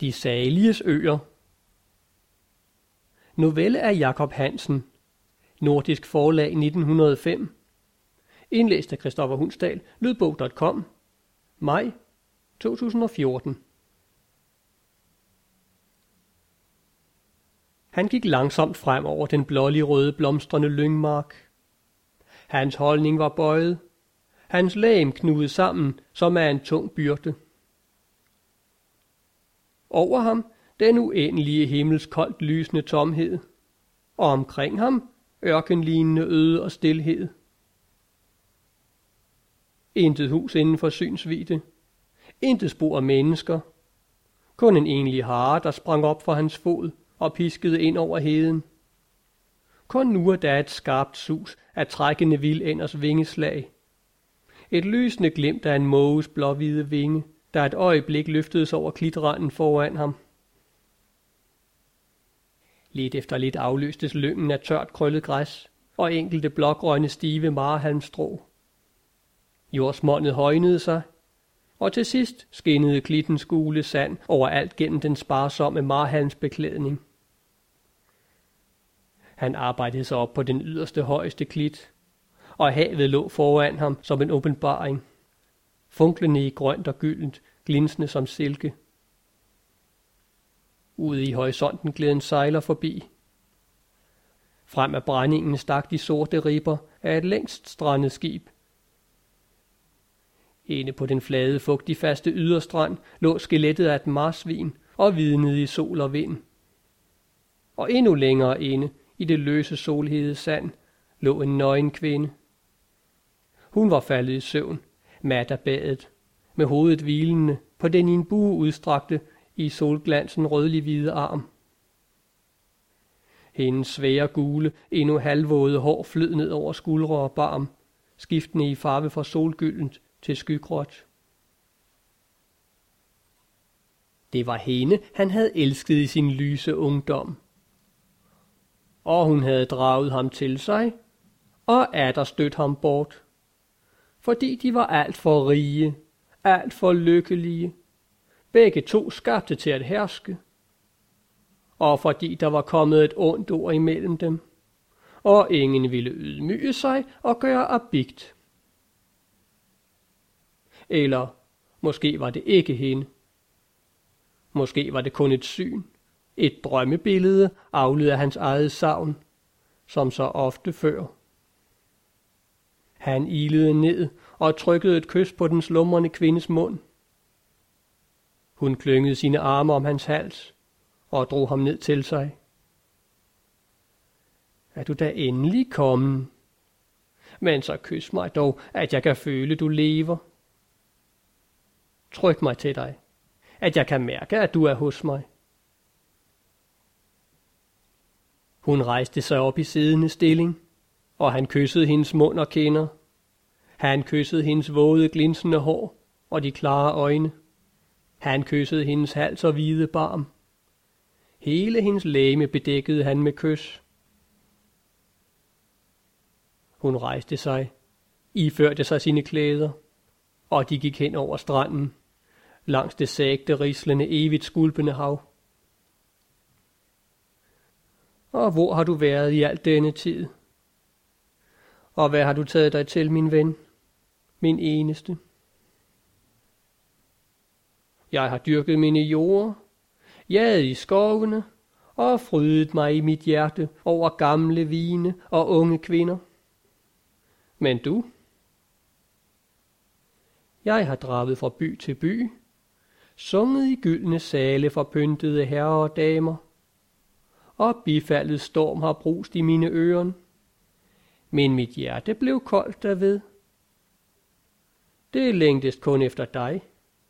De saliges øer. Novelle af Jacob Hansen. Nordisk Forlag 1905. Indlæst af Christoffer Hundsdal. Lydbog.com. Maj 2014. Han gik langsomt frem over den blålige røde blomstrende lyngmark. Hans holdning var bøjet. Hans lægem knugede sammen, som af en tung byrde. Over ham den uendelige himmels koldt lysende tomhed, og omkring ham ørkenlignende øde og stilhed. Intet hus inden for synsvidde, intet spor af mennesker, kun en enlig hare, der sprang op fra hans fod og piskede ind over heden. Kun nu er der et skarpt sus af trækkende vildænders vingeslag. Et lysende glimt af en måges blåhvide vinge, der et øjeblik løftedes over klitranden foran ham. Lidt efter lidt afløstes lyngen af tørt krøllet græs og enkelte blågrønne stive marehalmstrå. Jordsmondet højnede sig, og til sidst skinnede klittens gule sand overalt gennem den sparsomme marehalmsbeklædning. Han arbejdede sig op på den yderste højeste klit, og havet lå foran ham som en åbenbaring, funklende i grønt og gyldent, glinsende som silke. Ude i horisonten gled en sejler forbi. Frem af brændingen stak de sorte ribber af et længst strandet skib. Inde på den flade, fugtigfaste yderstrand lå skelettet af et marsvin og hvidnede i sol og vind. Og endnu længere inde i det løse solhede sand lå en nøgen kvinde. Hun var faldet i søvn, mat af badet, med hovedet hvilende på den i en bue udstrakte i solglansen rødlig hvide arm. Hendes svære gule, endnu halvvåde hår flød ned over skuldre og barm, skiftende i farve fra solgyldent til skygråt. Det var hende, han havde elsket i sin lyse ungdom. Og hun havde draget ham til sig, og atter stødt ham bort, fordi de var alt for rige, alt for lykkelige, begge to skabte til at herske, og fordi der var kommet et ondt ord imellem dem, og ingen ville ydmyge sig og gøre abigt. Eller måske var det ikke hende. Måske var det kun et syn, et drømmebillede afledt af hans eget savn, som så ofte før. Han ilede ned og trykkede et kys på den slumrende kvindes mund. Hun klyngede sine arme om hans hals og drog ham ned til sig. Er du da endelig kommet? Men så kys mig dog, at jeg kan føle, du lever. Tryk mig til dig, at jeg kan mærke, at du er hos mig. Hun rejste sig op i siddende stilling, og han kyssede hendes mund og kinder. Han kyssede hendes våde, glinsende hår og de klare øjne. Han kyssede hendes hals og hvide barm. Hele hendes legeme bedækkede han med kys. Hun rejste sig, iførte sig sine klæder, og de gik hen over stranden, langs det sagte, rislende, evigt skulpende hav. Og hvor har du været i al denne tid? Og hvad har du taget dig til, min ven, min eneste? Jeg har dyrket mine jorder, jaget i skovene og frydet mig i mit hjerte over gamle vine og unge kvinder. Men du? Jeg har draget fra by til by, sunget i gyldne sale for pyntede herrer og damer, og bifaldet storm har brust i mine øren, men mit hjerte blev koldt derved. Det længtes kun efter dig.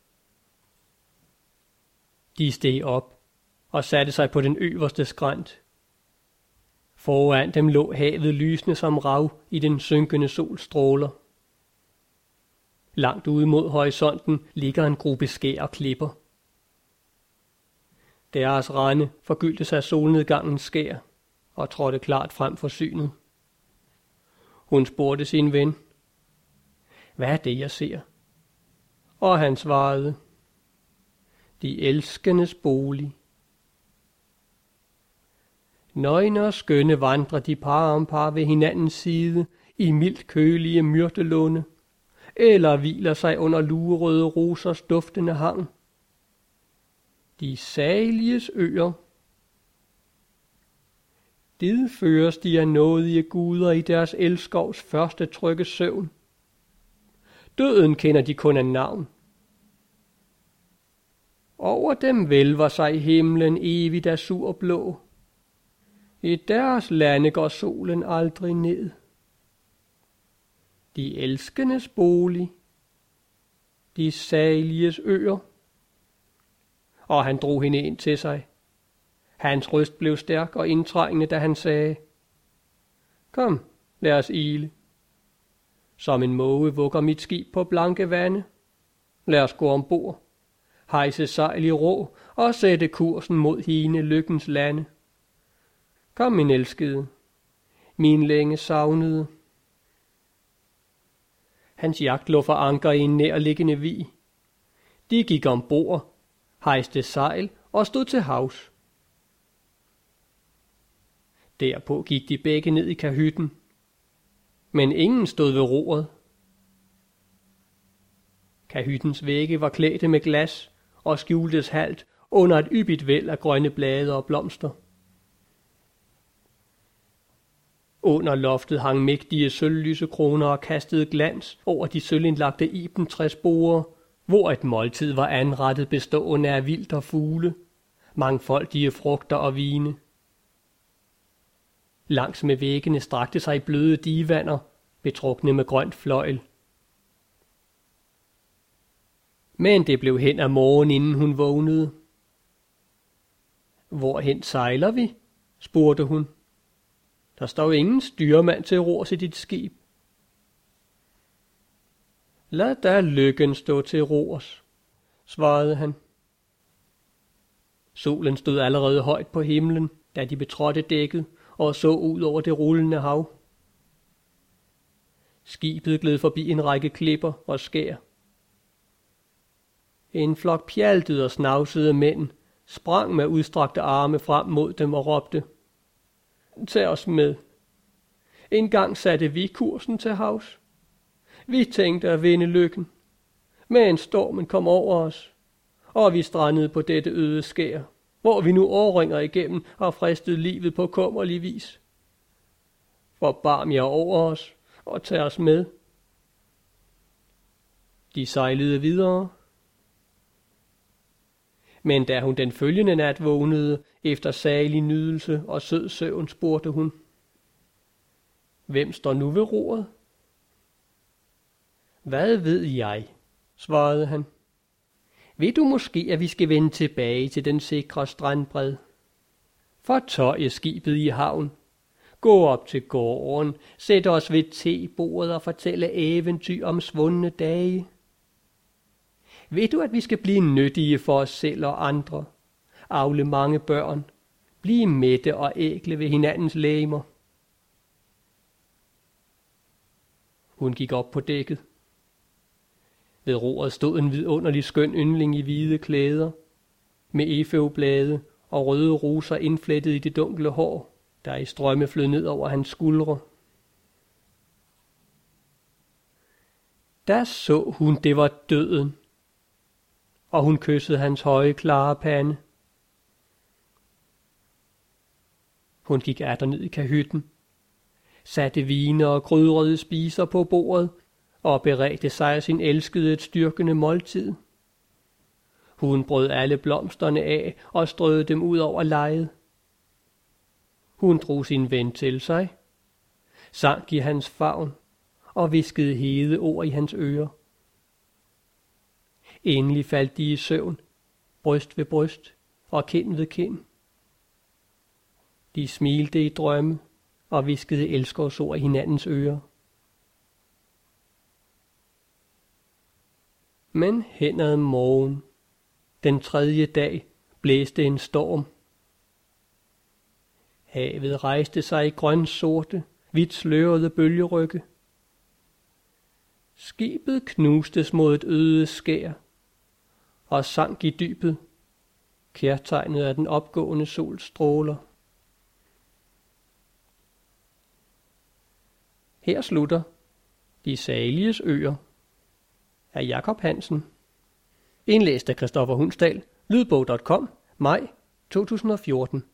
De steg op og satte sig på den øverste skrænt. Foran dem lå havet lysende som rav i den synkende sols stråler. Langt ude mod horisonten ligger en gruppe skær og klipper. Deres rande forgyldtes af solnedgangens skær og trådte klart frem for synet. Hun spurgte sin ven, hvad er det, jeg ser? Og han svarede, De elskendes bolig. Nøgne og skønne vandrer de par om par ved hinandens side i mildt kølige myrtelunde, eller hviler sig under luerøde rosers duftende hang. De saliges øer. Did føres de af nådige guder i deres elskovs første trygge søvn. Døden kender de kun af navn. Over dem vælver sig himlen evigt azurblå. I deres lande går solen aldrig ned. De elskendes bolig. De saliges øer. Og han drog hende ind til sig. Hans røst blev stærk og indtrængende, da han sagde: Kom, lad os ile. Som en måge vugger mit skib på blanke vande. Lad os gå ombord, hejse sejl i rå og sætte kursen mod hine lykkens lande. Kom, min elskede, min længe savnede. Hans jagt lå for anker i en nærliggende vig. De gik ombord, hejste sejl og stod til havs. Derpå gik de begge ned i kahytten, men ingen stod ved roret. Kahyttens vægge var klædte med glas og skjultes halvt under et yppigt væld af grønne blade og blomster. Under loftet hang mægtige sølvlysekroner og kastede glans over de sølvindlagte ibentræsborde, hvor et måltid var anrettet bestående af vildt og fugle, mangfoldige frugter og vine. Langs med væggene strakte sig bløde divaner, betrukne med grønt fløjl. Men det blev hen ad morgen, inden hun vågnede. Hvorhen sejler vi? Spurgte hun. Der står jo ingen styrmand til rors i dit skib. Lad da lykken stå til rors, svarede han. Solen stod allerede højt på himlen, da de betrådte dækket og så ud over det rullende hav. Skibet gled forbi en række klipper og skær. En flok pjaltede og snavsede mænd sprang med udstrakte arme frem mod dem og råbte: Tag os med. En gang satte vi kursen til havs. Vi tænkte at vinde lykken, men stormen kom over os, og vi strandede på dette øde skær, hvor vi nu årringer igennem har fristet livet på kummerlig vis. Forbarm jer over os og tag os med. De sejlede videre. Men da hun den følgende nat vågnede efter salig nydelse og sød søvn, spurgte hun: Hvem står nu ved roret? Hvad ved jeg, svarede han. Ved du måske, at vi skal vende tilbage til den sikre strandbred? Fortøje skibet i havn. Gå op til gården, sæt os ved tebordet og fortælle eventyr om svundne dage. Ved du, at vi skal blive nyttige for os selv og andre, avle mange børn, blive mætte og ækle ved hinandens legemer? Hun gik op på dækket. Ved roret stod en vidunderlig skøn yndling i hvide klæder, med efeublade og røde roser indflettet i det dunkle hår, der i strømme flød ned over hans skuldre. Da så hun, det var døden, og hun kyssede hans høje, klare pande. Hun gik atter ned i kahytten, satte vine og krydrede spiser på bordet og beredte sig af sin elskede et styrkende måltid. Hun brød alle blomsterne af og strøede dem ud over lejet. Hun drog sin ven til sig, sank i hans favn og hviskede hede ord i hans ører. Endelig faldt de i søvn, bryst ved bryst og kind ved kind. De smilte i drømme og hviskede elskovsord i hinandens ører. Men hen ad morgen, den 3. dag, blæste en storm. Havet rejste sig i grønsorte, hvidt slørede bølgerygge. Skibet knustes mod et øde skær og sank i dybet kærtegnet af den opgående sols stråler. Her slutter De Saliges Øer af Jacob Hansen. Indlæst af Christoffer Hundsdal. Lydbog.com. Maj 2014.